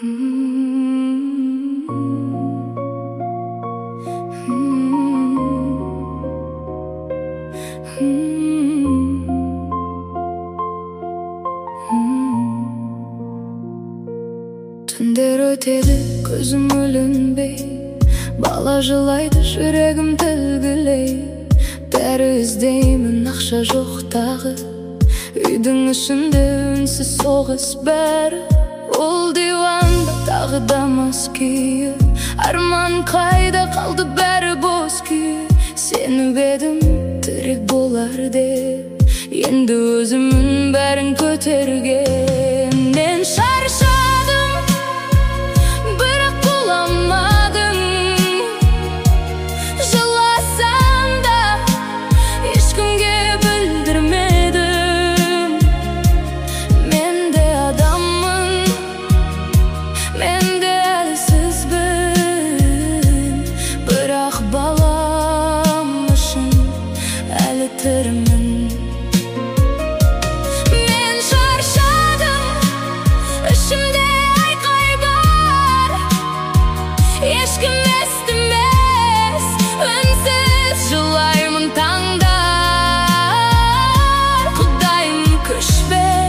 Түндер өтеді, көзім ілінбей, бала жылайды, жүрегім тілгілей. Бәрі іздеймін, ақша жоқ тағы, үйдің ішінде үнсіз соғыс бәрі. Ол диванда тағы да мас күйі, арман қайда қалды, бәрі бос күйі. Сеніп едім тірек болар деп, енді өзімнің бәрін көтерген. Мен шаршадым, бірақ бола алмадым. Жыласам да ешкімге білдірмедім. Мен де адаммын, мен де әлсізбін, бірақ балам үшін әлі тірімін. Мен шаршадым, ішімде айқай бар, ешкім естімес, үнсіз жылаймын таңдар. Құдайым күш бер,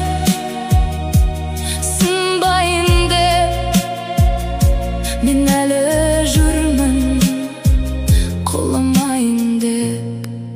сынбайын деп, мен әлі жүрмін, құламайын деп.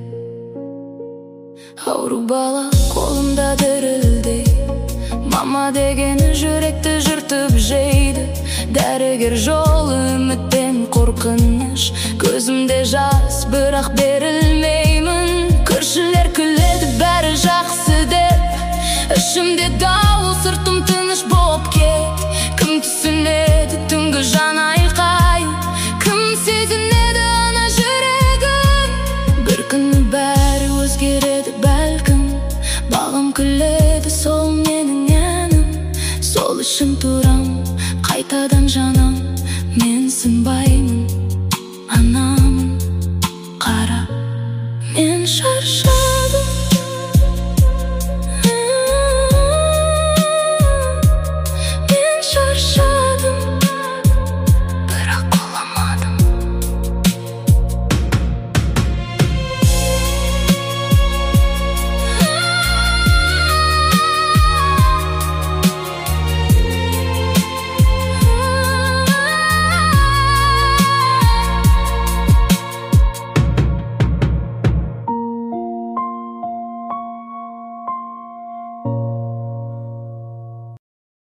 Ауру бала қолымда дірілдей, мама дегені жүректі жыртып жейді. Дәрігер жол, үміт пен қорқыныш, көзімде жас, бірақ берілмеймін. Көршілер күледі, бәрі жақсы деп, ішімде дауыл, сыртым тыныш боп кет. Кім түсінеді түнгі жан айқай, кім сезінеді ана жүрегім. Бір күні бәрі өзгереді бәлкім, бағым күледі, сол менің әнім. Сол үшін тұрам қайтадан жанам, мен сынбаймын, анамын, қара. Мен шаршадым.